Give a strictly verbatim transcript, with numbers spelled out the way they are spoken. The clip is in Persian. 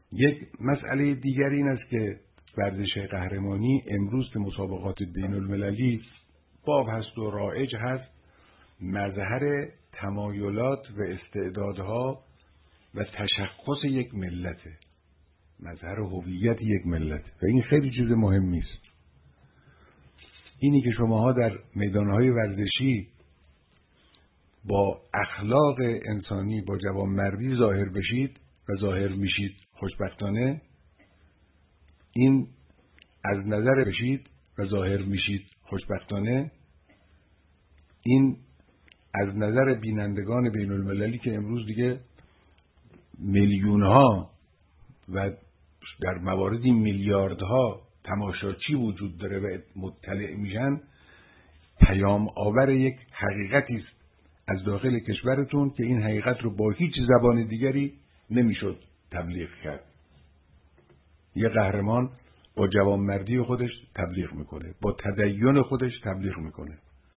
یک مسئله دیگر این است که ورزش قهرمانی امروز که مسابقات بین المللی باب هست و رایج هست، مظهر تمایلات و استعدادها و تشخص یک ملته، مظهر هویت یک ملت و این خیلی چیز مهمی است. اینی که شماها در میدانهای ورزشی با اخلاق انسانی، با جوانمردی ظاهر بشید و ظاهر میشید خوشبختانه، این از نظر بشید و ظاهر میشید خوشبختانه، این از نظر بینندگان بین المللی که امروز دیگه میلیون ها و در مواردی میلیاردها تماشاچی وجود داره و مطلع میشن، پیام آور یک حقیقتی است از داخل کشورتون که این حقیقت رو با هیچ زبان دیگری نمیشد تبلیغ کرد. یه قهرمان با جوانمردی خودش تبلیغ میکنه، با تدین خودش تبلیغ میکنه.